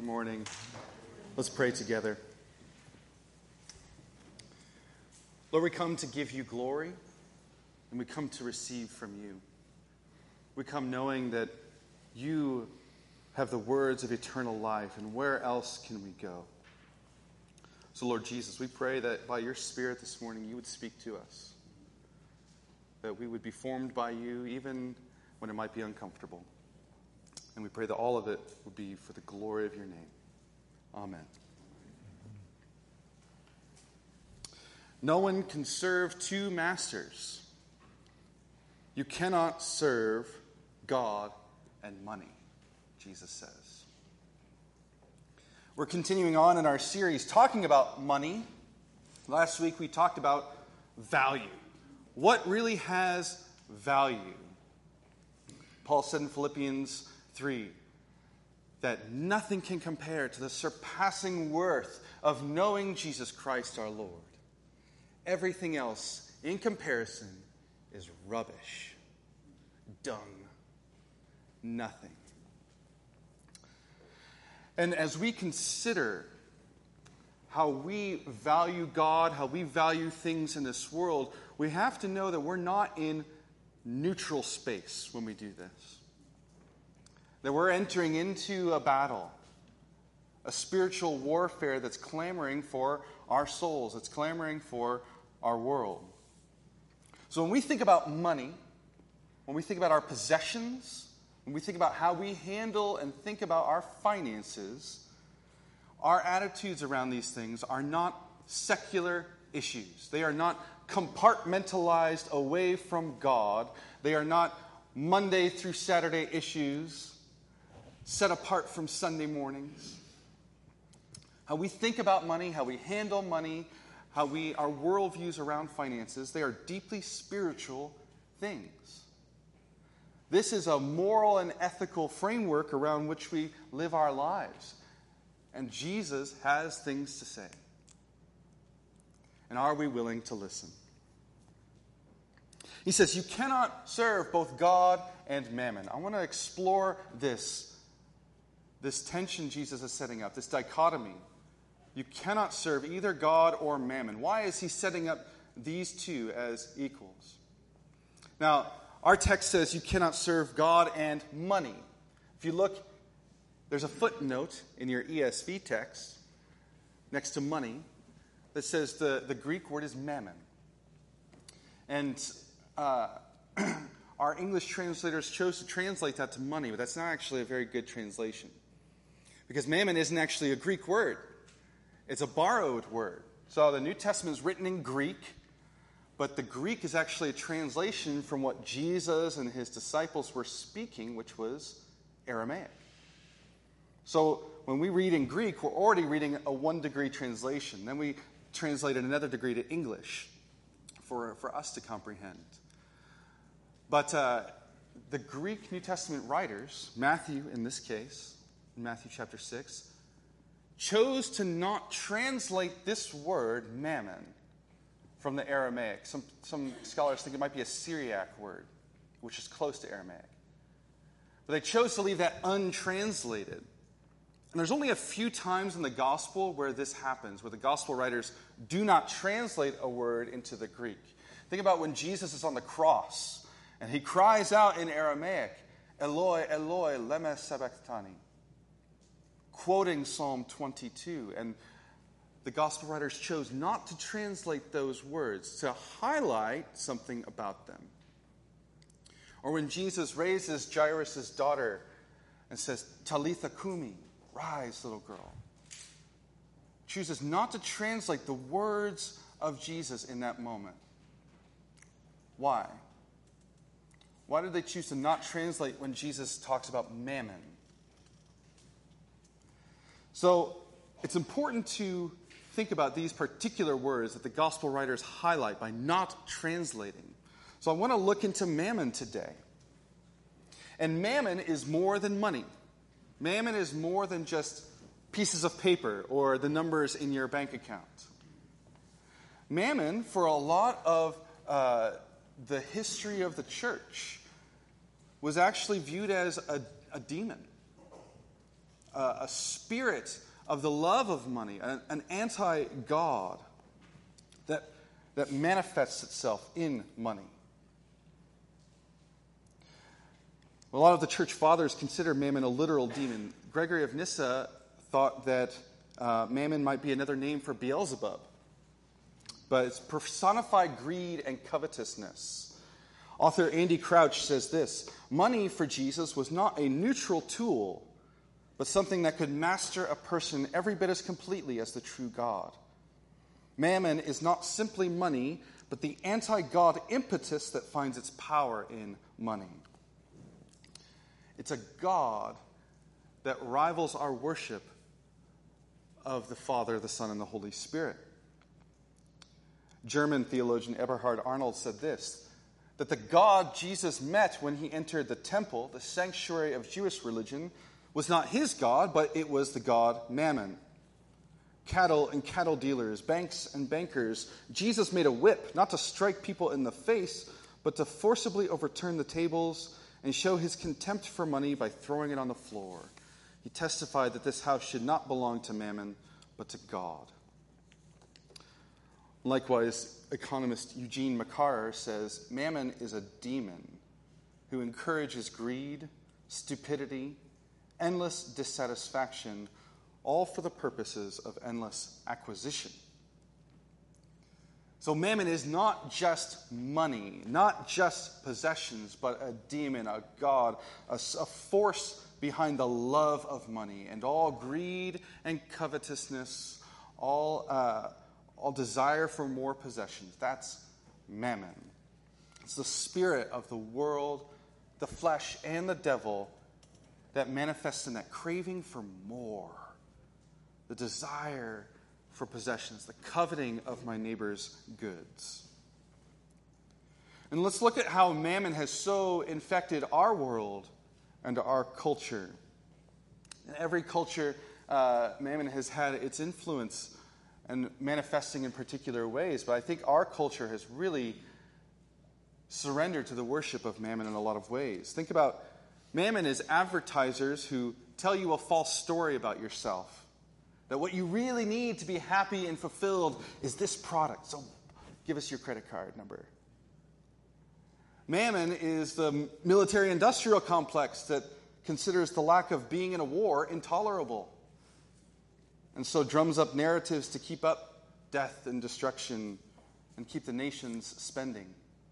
Good morning. Let's pray together. Lord, we come to give you glory, and we come to receive from you. We come knowing that you have the words of eternal life, and where else can we go? So, Lord Jesus, we pray that by your Spirit this morning you would speak to us, that we would be formed by you even when it might be uncomfortable. And we pray that all of it would be for the glory of your name. Amen. No one can serve two masters. You cannot serve God and money, Jesus says. We're continuing on in our series talking about money. Last week we talked about value. What really has value? Paul said in Philippians 3 that nothing can compare to the surpassing worth of knowing Jesus Christ our Lord. Everything else, in comparison, is rubbish, dung, nothing. And as we consider how we value God, how we value things in this world, we have to know that we're not in neutral space when we do this. That we're entering into a battle, a spiritual warfare that's clamoring for our souls, it's clamoring for our world. So when we think about money, when we think about our possessions, when we think about how we handle and think about our finances, our attitudes around these things are not secular issues. They are not compartmentalized away from God. They are not Monday through Saturday issues set apart from Sunday mornings. How we think about money, how we handle money, our worldviews around finances, they are deeply spiritual things. This is a moral and ethical framework around which we live our lives. And Jesus has things to say. And are we willing to listen? He says, you cannot serve both God and mammon. I want to explore this tension Jesus is setting up, this dichotomy. You cannot serve either God or mammon. Why is he setting up these two as equals? Now, our text says you cannot serve God and money. If you look, there's a footnote in your ESV text next to money that says the Greek word is mammon. And our English translators chose to translate that to money, but that's not actually a very good translation. Because mammon isn't actually a Greek word. It's a borrowed word. So the New Testament is written in Greek, but the Greek is actually a translation from what Jesus and his disciples were speaking, which was Aramaic. So when we read in Greek, we're already reading a one-degree translation. Then we translate another degree to English for us to comprehend. But the Greek New Testament writers, Matthew in this case, in Matthew chapter 6, chose to not translate this word, mammon, from the Aramaic. Some scholars think it might be a Syriac word, which is close to Aramaic. But they chose to leave that untranslated. And there's only a few times in the gospel where this happens, where the gospel writers do not translate a word into the Greek. Think about when Jesus is on the cross, and he cries out in Aramaic, Eloi, Eloi, lema sabachthani, quoting Psalm 22. And the gospel writers chose not to translate those words, to highlight something about them. Or when Jesus raises Jairus' daughter and says, Talitha kumi, rise, little girl. Chooses not to translate the words of Jesus in that moment. Why? Why did they choose to not translate when Jesus talks about mammon? So it's important to think about these particular words that the gospel writers highlight by not translating. So I want to look into mammon today. And mammon is more than money. Mammon is more than just pieces of paper or the numbers in your bank account. Mammon, for a lot of the history of the church, was actually viewed as a demon. a spirit of the love of money, an anti-God that manifests itself in money. A lot of the church fathers consider mammon a literal demon. Gregory of Nyssa thought that mammon might be another name for Beelzebub. But it's personified greed and covetousness. Author Andy Crouch says this: money for Jesus was not a neutral tool, but something that could master a person every bit as completely as the true God. Mammon is not simply money, but the anti-God impetus that finds its power in money. It's a God that rivals our worship of the Father, the Son, and the Holy Spirit. German theologian Eberhard Arnold said this, that the God Jesus met when he entered the temple, the sanctuary of Jewish religion, was not his God, but it was the God Mammon. Cattle and cattle dealers, banks and bankers, Jesus made a whip, not to strike people in the face, but to forcibly overturn the tables and show his contempt for money by throwing it on the floor. He testified that this house should not belong to Mammon, but to God. Likewise, economist Eugene McCarr says, Mammon is a demon who encourages greed, stupidity, endless dissatisfaction, all for the purposes of endless acquisition. So mammon is not just money, not just possessions, but a demon, a god, a force behind the love of money, and all greed and covetousness, all desire for more possessions. That's mammon. It's the spirit of the world, the flesh, and the devil that manifests in that craving for more, the desire for possessions, the coveting of my neighbor's goods. And let's look at how mammon has so infected our world and our culture. In every culture, mammon has had its influence and manifesting in particular ways, but I think our culture has really surrendered to the worship of mammon in a lot of ways. Think about mammon as advertisers who tell you a false story about yourself. That what you really need to be happy and fulfilled is this product. So give us your credit card number. Mammon is the military-industrial complex that considers the lack of being in a war intolerable. And so drums up narratives to keep up death and destruction and keep the nations spending.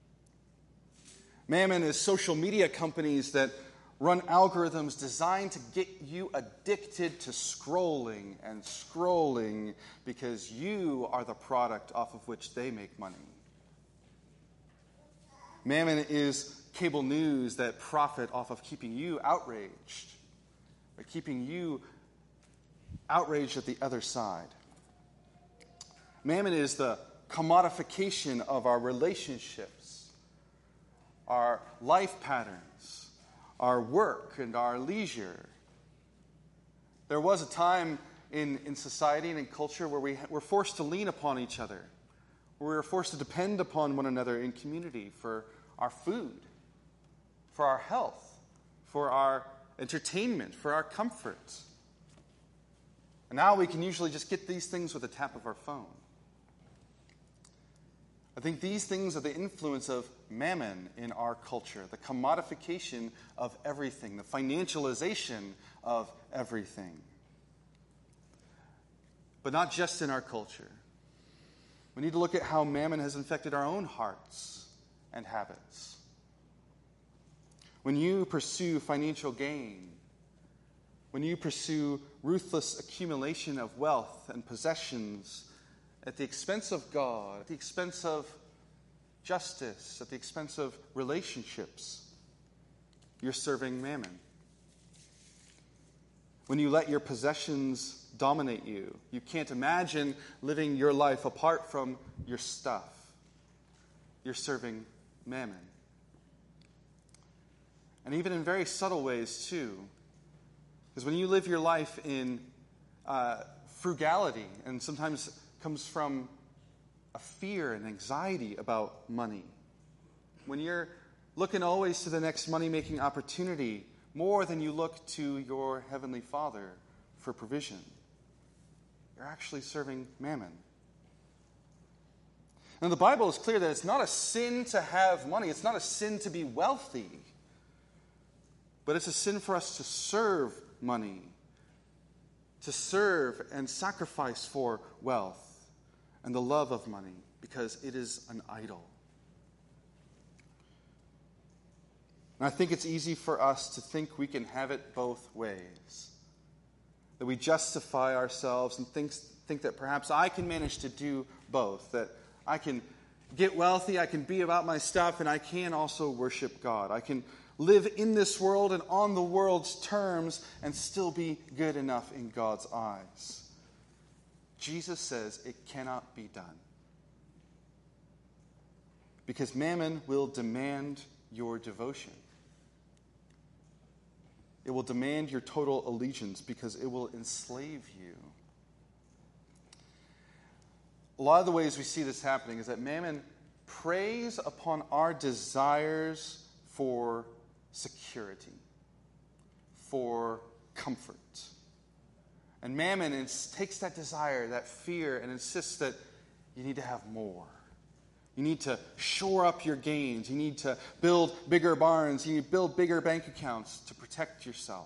Mammon is social media companies that run algorithms designed to get you addicted to scrolling and scrolling because you are the product off of which they make money. Mammon is cable news that profit off of keeping you outraged, by keeping you outraged at the other side. Mammon is the commodification of our relationships, our life patterns, our work, and our leisure. There was a time in society and in culture where we were forced to lean upon each other, where we were forced to depend upon one another in community for our food, for our health, for our entertainment, for our comfort. And now we can usually just get these things with a tap of our phone. I think these things are the influence of mammon in our culture, the commodification of everything, the financialization of everything. But not just in our culture. We need to look at how mammon has infected our own hearts and habits. When you pursue financial gain, when you pursue ruthless accumulation of wealth and possessions at the expense of God, at the expense of justice, at the expense of relationships, you're serving mammon. When you let your possessions dominate you, you can't imagine living your life apart from your stuff. You're serving mammon. And even in very subtle ways, too. Because when you live your life in frugality, and sometimes comes from a fear and anxiety about money, when you're looking always to the next money-making opportunity more than you look to your Heavenly Father for provision. You're actually serving mammon. Now, the Bible is clear that it's not a sin to have money. It's not a sin to be wealthy. But it's a sin for us to serve money, to serve and sacrifice for wealth and the love of money, because it is an idol. And I think it's easy for us to think we can have it both ways. That we justify ourselves and think that perhaps I can manage to do both. That I can get wealthy, I can be about my stuff, and I can also worship God. I can live in this world and on the world's terms and still be good enough in God's eyes. Jesus says it cannot be done. Because mammon will demand your devotion. It will demand your total allegiance because it will enslave you. A lot of the ways we see this happening is that mammon preys upon our desires for security, for comfort. And mammon takes that desire, that fear, and insists that you need to have more. You need to shore up your gains. You need to build bigger barns. You need to build bigger bank accounts to protect yourself.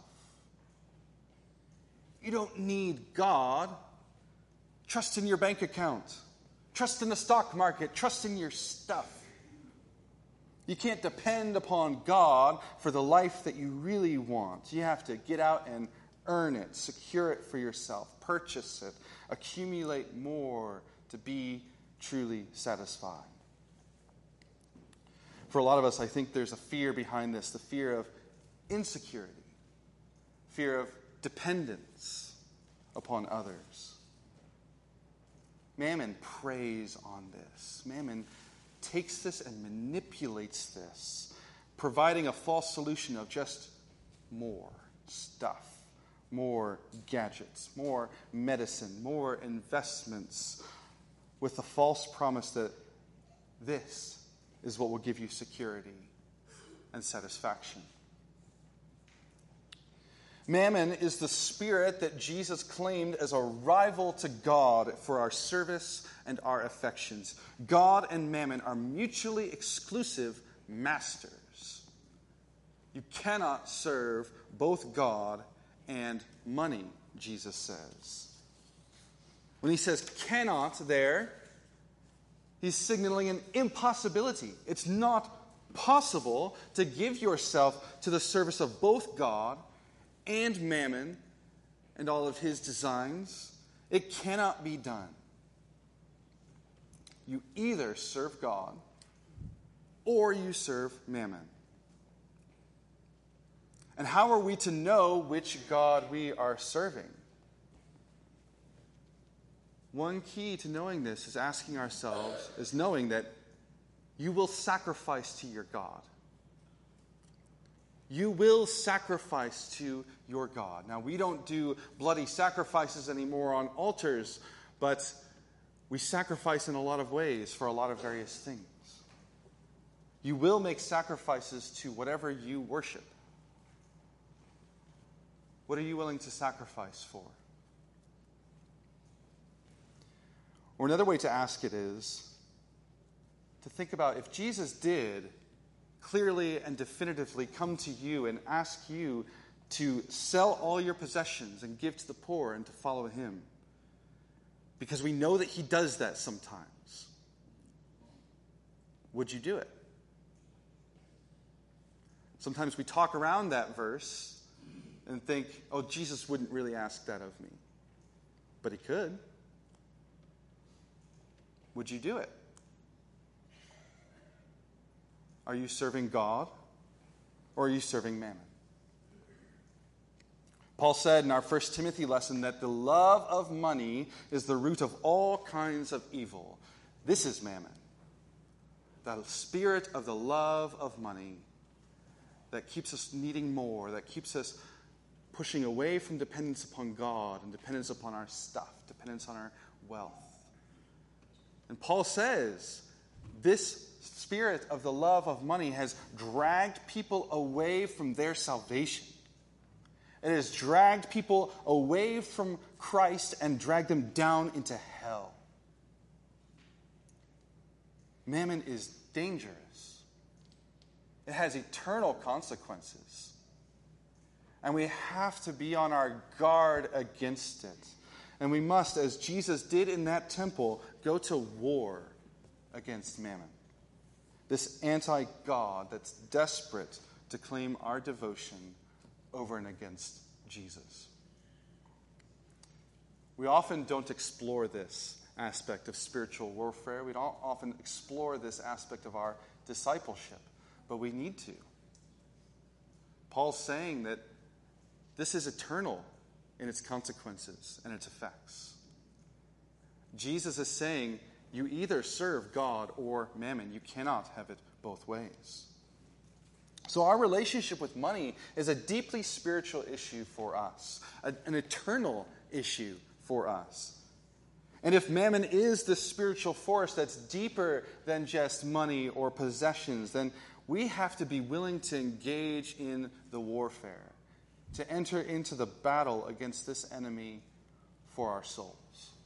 You don't need God. Trust in your bank account. Trust in the stock market. Trust in your stuff. You can't depend upon God for the life that you really want. You have to get out and earn it, secure it for yourself, purchase it, accumulate more to be truly satisfied. For a lot of us, I think there's a fear behind this, the fear of insecurity, fear of dependence upon others. Mammon preys on this. Mammon takes this and manipulates this, providing a false solution of just more stuff, more gadgets, more medicine, more investments, with the false promise that this is what will give you security and satisfaction. Mammon is the spirit that Jesus claimed as a rival to God for our service and our affections. God and mammon are mutually exclusive masters. You cannot serve both God and money, Jesus says. When he says cannot there, he's signaling an impossibility. It's not possible to give yourself to the service of both God and mammon and all of his designs. It cannot be done. You either serve God or you serve mammon. And how are we to know which God we are serving? One key to knowing this is asking ourselves, is knowing that you will sacrifice to your God. You will sacrifice to your God. Now, we don't do bloody sacrifices anymore on altars, but we sacrifice in a lot of ways for a lot of various things. You will make sacrifices to whatever you worship. What are you willing to sacrifice for? Or another way to ask it is to think about if Jesus did clearly and definitively come to you and ask you to sell all your possessions and give to the poor and to follow him. Because we know that he does that sometimes. Would you do it? Sometimes we talk around that verse and think, oh, Jesus wouldn't really ask that of me. But he could. Would you do it? Are you serving God or are you serving mammon? Paul said in our 1 Timothy lesson that the love of money is the root of all kinds of evil. This is mammon. The spirit of the love of money that keeps us needing more, that keeps us pushing away from dependence upon God and dependence upon our stuff, dependence on our wealth. And Paul says this spirit of the love of money has dragged people away from their salvation. It has dragged people away from Christ and dragged them down into hell. Mammon is dangerous. It has eternal consequences. And we have to be on our guard against it. And we must, as Jesus did in that temple, go to war against Mammon. This anti-God that's desperate to claim our devotion over and against Jesus. We often don't explore this aspect of spiritual warfare. We don't often explore this aspect of our discipleship, but we need to. Paul's saying that this is eternal in its consequences and its effects. Jesus is saying you either serve God or mammon. You cannot have it both ways. So our relationship with money is a deeply spiritual issue for us, an eternal issue for us. And if mammon is the spiritual force that's deeper than just money or possessions, then we have to be willing to engage in the warfare, to enter into the battle against this enemy for our souls.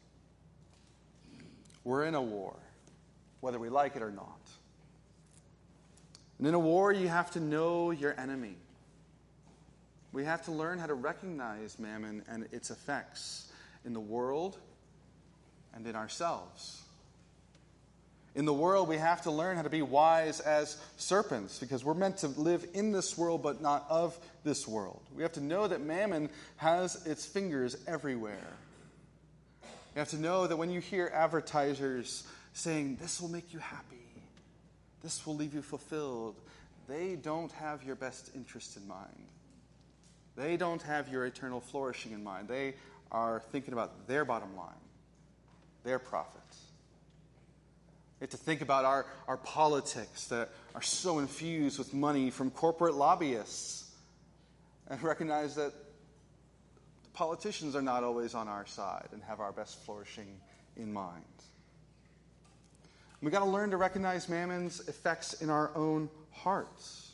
We're in a war, whether we like it or not. And in a war, you have to know your enemy. We have to learn how to recognize mammon and its effects in the world and in ourselves. In the world, we have to learn how to be wise as serpents, because we're meant to live in this world but not of this world. We have to know that mammon has its fingers everywhere. You have to know that when you hear advertisers saying, "This will make you happy, this will leave you fulfilled," they don't have your best interest in mind. They don't have your eternal flourishing in mind. They are thinking about their bottom line, their profits. We have to think about our politics that are so infused with money from corporate lobbyists, and recognize that the politicians are not always on our side and have our best flourishing in mind. We've got to learn to recognize mammon's effects in our own hearts.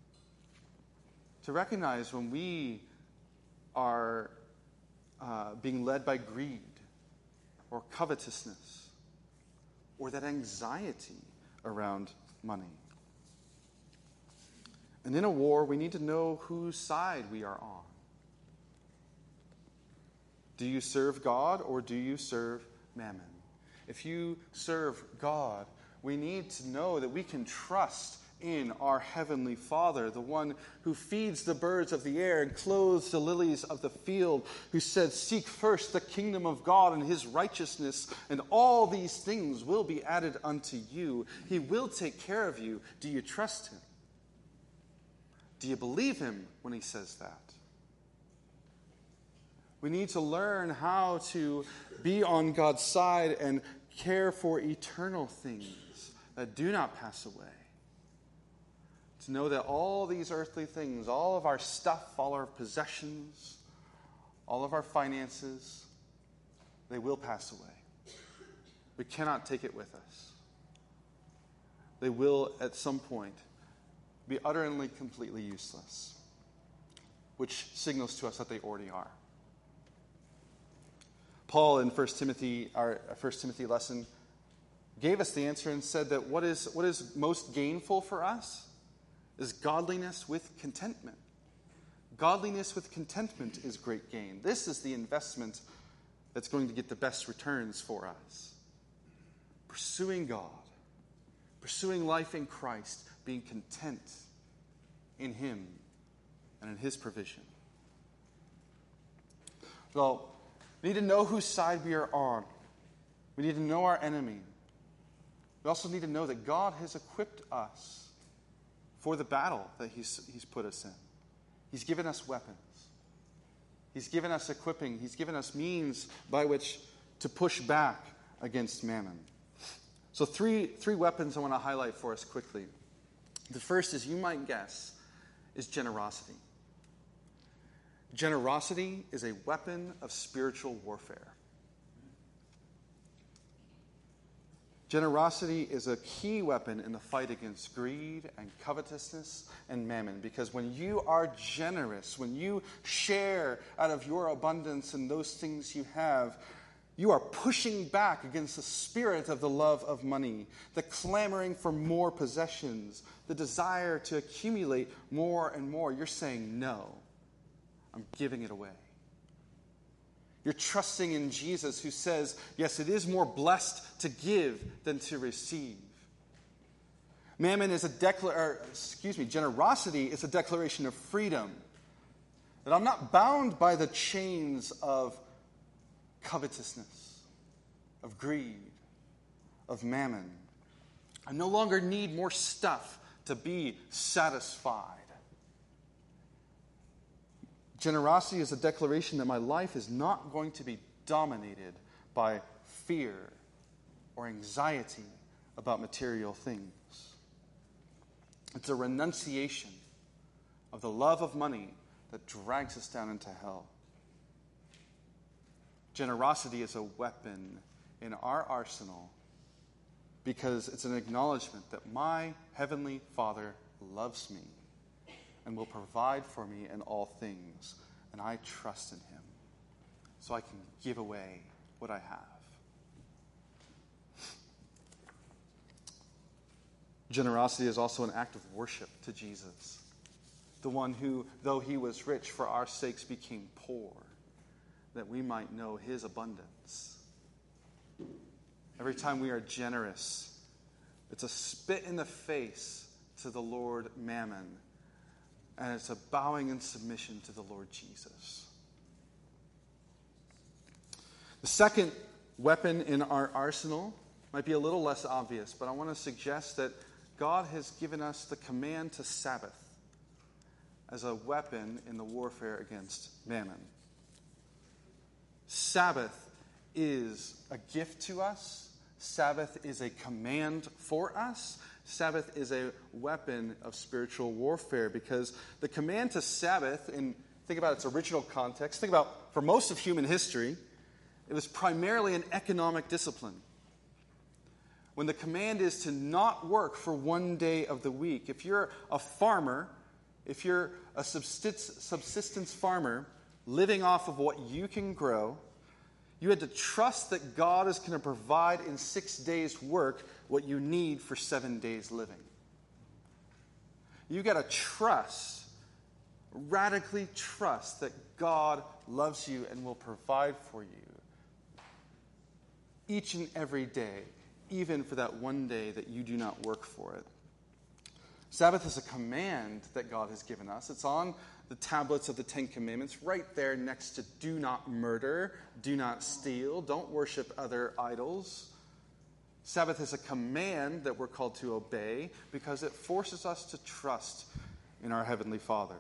To recognize when we are being led by greed or covetousness or that anxiety around money. And in a war, we need to know whose side we are on. Do you serve God or do you serve mammon? If you serve God, we need to know that we can trust in our Heavenly Father, the one who feeds the birds of the air and clothes the lilies of the field, who said, "Seek first the kingdom of God and his righteousness, and all these things will be added unto you." He will take care of you. Do you trust him? Do you believe him when he says that? We need to learn how to be on God's side and care for eternal things that do not pass away. To know that all these earthly things, all of our stuff, all our possessions, all of our finances, they will pass away. We cannot take it with us. They will, at some point, be utterly, completely useless, which signals to us that they already are. Paul in 1 Timothy, our 1 Timothy lesson, gave us the answer and said that what is most gainful for us is godliness with contentment. Godliness with contentment is great gain. This is the investment that's going to get the best returns for us. Pursuing God, pursuing life in Christ, being content in him and in his provision. So, we need to know whose side we are on. We need to know our enemy. We also need to know that God has equipped us for the battle that he's put us in. He's given us weapons. He's given us equipping. He's given us means by which to push back against mammon. So three weapons I want to highlight for us quickly. The first, as you might guess, is generosity. Generosity is a weapon of spiritual warfare. Generosity is a key weapon in the fight against greed and covetousness and mammon, because when you are generous, when you share out of your abundance and those things you have, you are pushing back against the spirit of the love of money, the clamoring for more possessions, the desire to accumulate more and more. You're saying, no, I'm giving it away. You're trusting in Jesus, who says, yes, it is more blessed to give than to receive. Generosity is a declaration of freedom. That I'm not bound by the chains of covetousness, of greed, of mammon. I no longer need more stuff to be satisfied. Generosity is a declaration that my life is not going to be dominated by fear or anxiety about material things. It's a renunciation of the love of money that drags us down into hell. Generosity is a weapon in our arsenal because it's an acknowledgement that my Heavenly Father loves me and will provide for me in all things, and I trust in Him, so I can give away what I have. Generosity is also an act of worship to Jesus, the one who, though He was rich, for our sakes became poor, that we might know His abundance. Every time we are generous, it's a spit in the face to the Lord Mammon, and it's a bowing in submission to the Lord Jesus. The second weapon in our arsenal might be a little less obvious, but I want to suggest that God has given us the command to Sabbath as a weapon in the warfare against mammon. Sabbath is a gift to us. Sabbath is a command for us. Sabbath is a weapon of spiritual warfare, because the command to Sabbath, and think about its original context, think about for most of human history, it was primarily an economic discipline. When the command is to not work for one day of the week, if you're a farmer, if you're a subsistence farmer living off of what you can grow, you had to trust that God is going to provide in 6 days' work what you need for 7 days living. You got to trust, radically trust that God loves you and will provide for you each and every day, even for that one day that you do not work for it. Sabbath is a command that God has given us. It's on the tablets of the Ten Commandments, right there next to do not murder, do not steal, don't worship other idols. Sabbath is a command that we're called to obey because it forces us to trust in our Heavenly Father.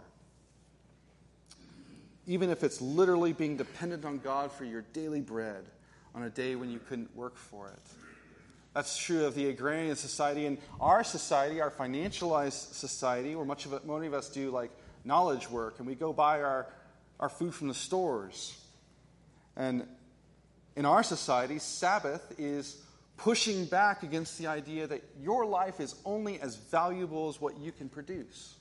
Even if it's literally being dependent on God for your daily bread on a day when you couldn't work for it. That's true of the agrarian society. In our society, our financialized society, where many of us do like knowledge work, and we go buy our food from the stores. And in our society, Sabbath is pushing back against the idea that your life is only as valuable as what you can produce.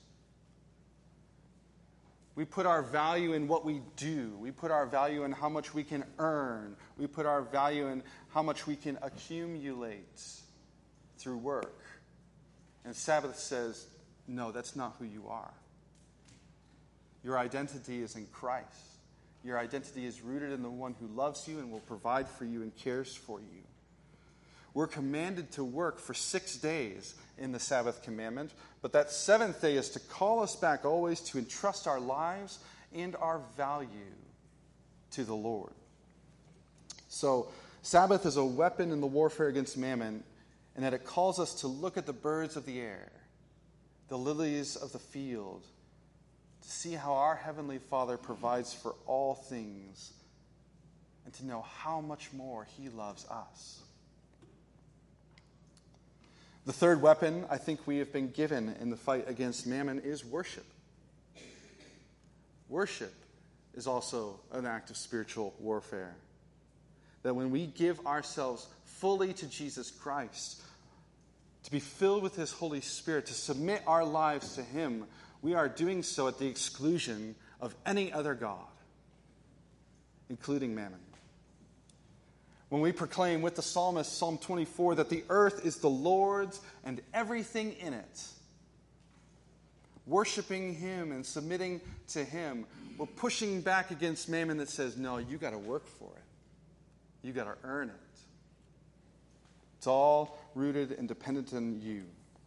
We put our value in what we do. We put our value in how much we can earn. We put our value in how much we can accumulate through work. And Sabbath says, no, that's not who you are. Your identity is in Christ. Your identity is rooted in the one who loves you and will provide for you and cares for you. We're commanded to work for 6 days in the Sabbath commandment, but that seventh day is to call us back always to entrust our lives and our value to the Lord. So, Sabbath is a weapon in the warfare against mammon, and that it calls us to look at the birds of the air, the lilies of the field, to see how our Heavenly Father provides for all things, and to know how much more He loves us. The third weapon I think we have been given in the fight against mammon is worship. Worship is also an act of spiritual warfare. That when we give ourselves fully to Jesus Christ, to be filled with his Holy Spirit, to submit our lives to him, we are doing so at the exclusion of any other god, including mammon. When we proclaim with the psalmist, Psalm 24, that the earth is the Lord's and everything in it, worshiping him and submitting to him, we're pushing back against mammon that says, no, you got to work for it. You got to earn it. It's all rooted and dependent on you.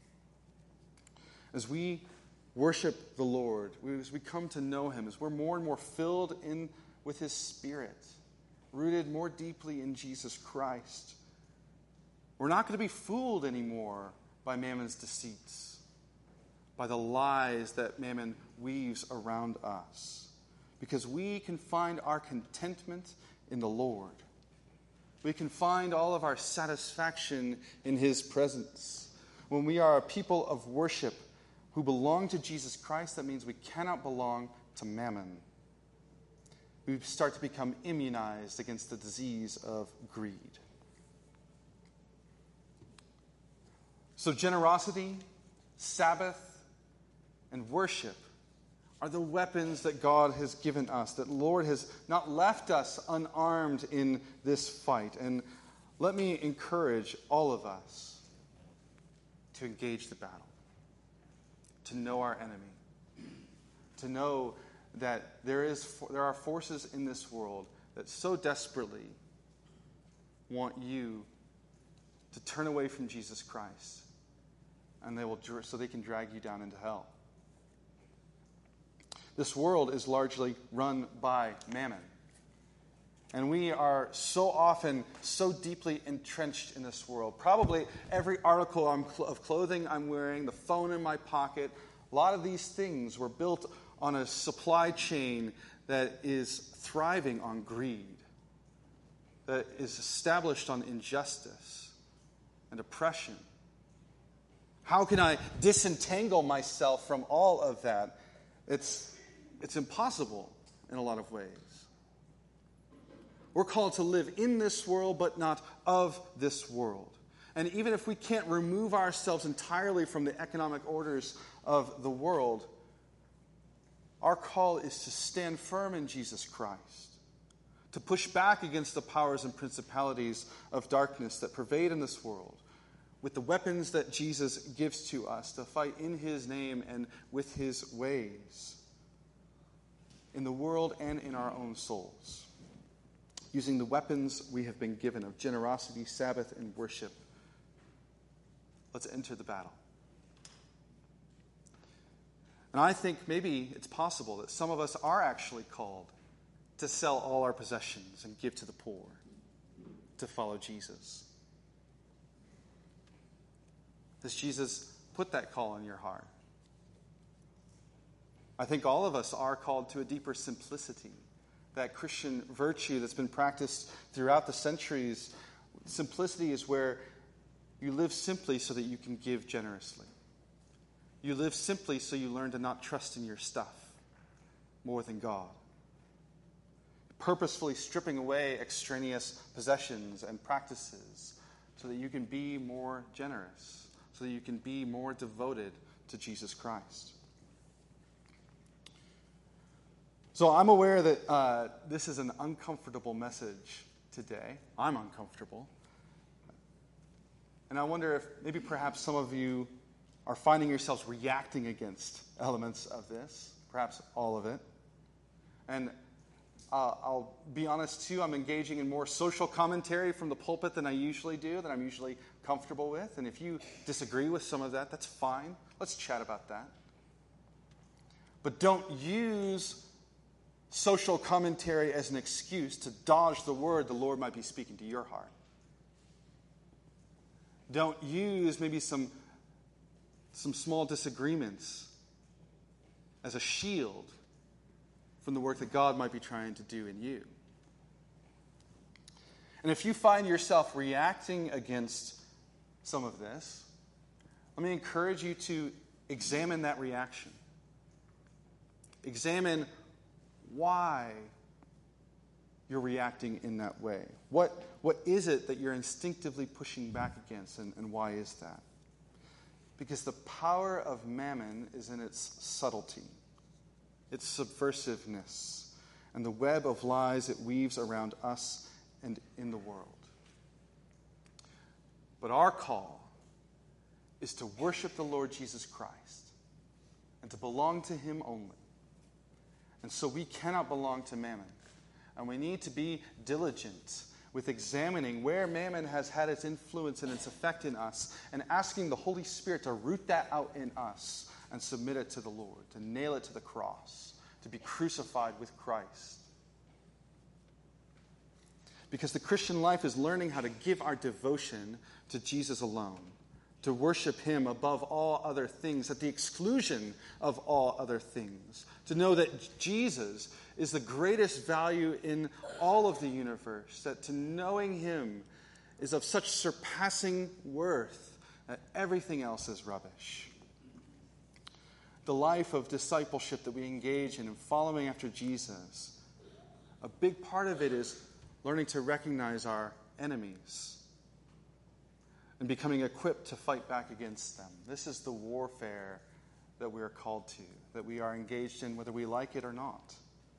As we worship the Lord, as we come to know him, as we're more and more filled in with his Spirit, rooted more deeply in Jesus Christ, we're not going to be fooled anymore by mammon's deceits, by the lies that mammon weaves around us, because we can find our contentment in the Lord. We can find all of our satisfaction in his presence. When we are a people of worship who belong to Jesus Christ, that means we cannot belong to mammon. We start to become immunized against the disease of greed. So generosity, Sabbath, and worship are the weapons that God has given us, that Lord has not left us unarmed in this fight. And let me encourage all of us to engage the battle, to know our enemy, to know that there are forces in this world that so desperately want you to turn away from Jesus Christ, and so they can drag you down into hell. This world is largely run by mammon. And we are so often so deeply entrenched in this world. Probably every article of clothing I'm wearing, the phone in my pocket, a lot of these things were built on a supply chain that is thriving on greed, that is established on injustice and oppression. How can I disentangle myself from all of that? It's impossible in a lot of ways. We're called to live in this world, but not of this world. And even if we can't remove ourselves entirely from the economic orders of the world, our call is to stand firm in Jesus Christ, to push back against the powers and principalities of darkness that pervade in this world, with the weapons that Jesus gives to us to fight in his name and with his ways, in the world and in our own souls, using the weapons we have been given of generosity, Sabbath, and worship. Let's enter the battle. And I think maybe it's possible that some of us are actually called to sell all our possessions and give to the poor, to follow Jesus. Does Jesus put that call in your heart? I think all of us are called to a deeper simplicity, that Christian virtue that's been practiced throughout the centuries. Simplicity is where you live simply so that you can give generously. You live simply so you learn to not trust in your stuff more than God. Purposefully stripping away extraneous possessions and practices so that you can be more generous, so that you can be more devoted to Jesus Christ. So I'm aware that this is an uncomfortable message today. I'm uncomfortable. And I wonder if maybe perhaps some of you are finding yourselves reacting against elements of this, perhaps all of it. And I'll be honest too, I'm engaging in more social commentary from the pulpit than I usually do, that I'm usually comfortable with. And if you disagree with some of that, that's fine. Let's chat about that. But don't use social commentary as an excuse to dodge the word the Lord might be speaking to your heart. Don't use maybe some small disagreements as a shield from the work that God might be trying to do in you. And if you find yourself reacting against some of this, let me encourage you to examine that reaction. Examine why you're reacting in that way? What is it that you're instinctively pushing back against, and why is that? Because the power of mammon is in its subtlety, its subversiveness, and the web of lies it weaves around us and in the world. But our call is to worship the Lord Jesus Christ and to belong to him only. And so we cannot belong to mammon. And we need to be diligent with examining where mammon has had its influence and its effect in us, and asking the Holy Spirit to root that out in us and submit it to the Lord, to nail it to the cross, to be crucified with Christ. Because the Christian life is learning how to give our devotion to Jesus alone, to worship him above all other things, at the exclusion of all other things, to know that Jesus is the greatest value in all of the universe, that to knowing him is of such surpassing worth that everything else is rubbish. The life of discipleship that we engage in and following after Jesus, a big part of it is learning to recognize our enemies and becoming equipped to fight back against them. This is the warfare that we are called to, that we are engaged in whether we like it or not.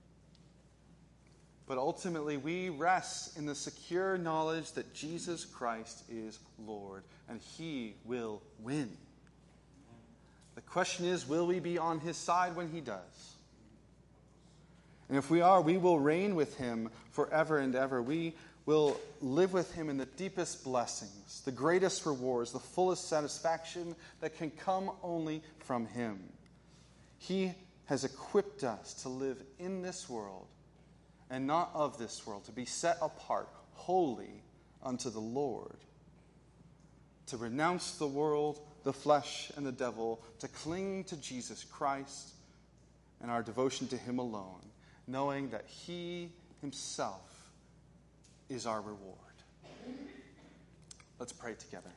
But ultimately, we rest in the secure knowledge that Jesus Christ is Lord, and he will win. The question is, will we be on his side when he does? And if we are, we will reign with him forever and ever. We will live with him in the deepest blessings, the greatest rewards, the fullest satisfaction that can come only from him. He has equipped us to live in this world and not of this world, to be set apart wholly unto the Lord, to renounce the world, the flesh, and the devil, to cling to Jesus Christ and our devotion to him alone, knowing that he himself is our reward. Let's pray together.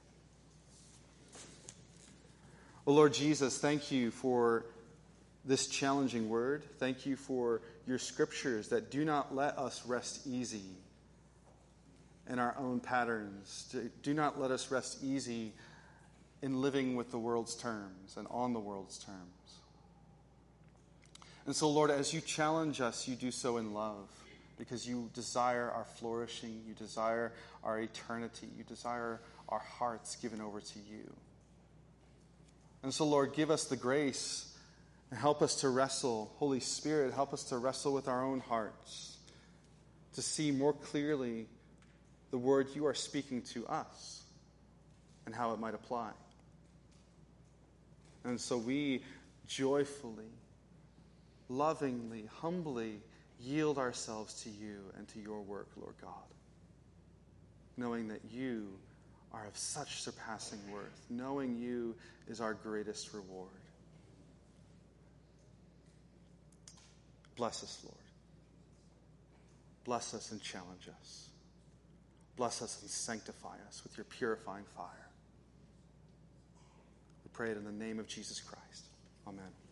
Oh Lord Jesus, thank you for this challenging word. Thank you for your scriptures that do not let us rest easy in our own patterns. Do not let us rest easy in living with the world's terms and on the world's terms. And so, Lord, as you challenge us, you do so in love, because you desire our flourishing, you desire our eternity, you desire our hearts given over to you. And so, Lord, give us the grace and help us to wrestle. Holy Spirit, help us to wrestle with our own hearts, to see more clearly the word you are speaking to us and how it might apply. And so we joyfully, lovingly, humbly yield ourselves to you and to your work, Lord God, knowing that you are of such surpassing worth, knowing you is our greatest reward. Bless us, Lord. Bless us and challenge us. Bless us and sanctify us with your purifying fire. We pray it in the name of Jesus Christ. Amen.